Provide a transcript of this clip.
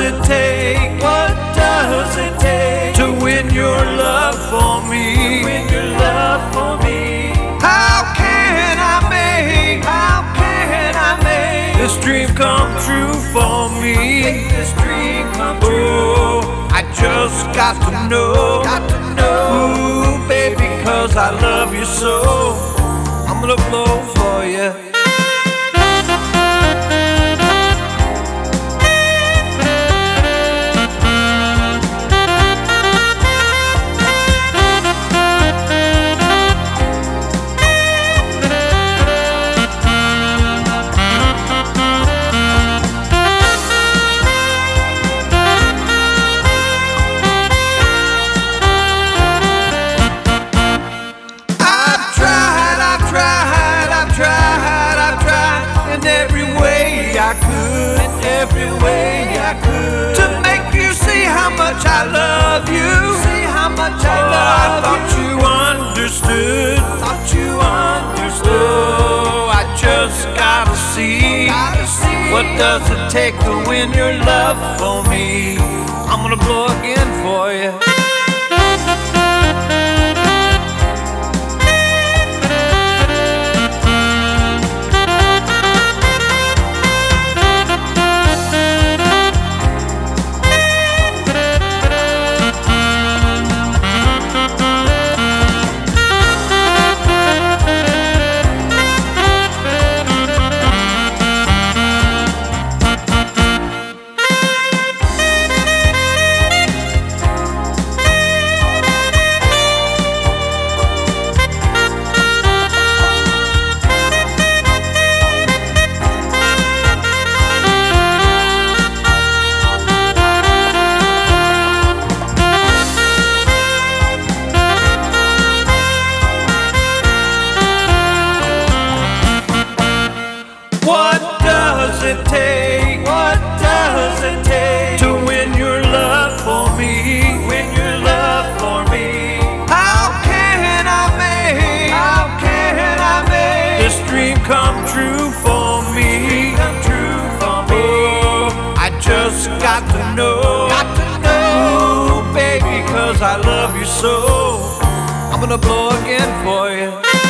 it take? What does it take to win your love for me? To win your love for me. How can I make this dream come true for me? Make this dream come true. Oh, I just got to know. Ooh, baby, 'cause I love you so. I'm gonna blow for you. Every way I could to make you see how much I love you. See how much I love you. I thought you understood. Oh, I just gotta see. What does it take to win your love for me? I'm gonna blow again for you. What does it take to win your love for me? Win your love for me. How can I make this dream come true for me? Oh, I just got to know. Ooh, baby, 'cause I love you so. I'm gonna blow again for you.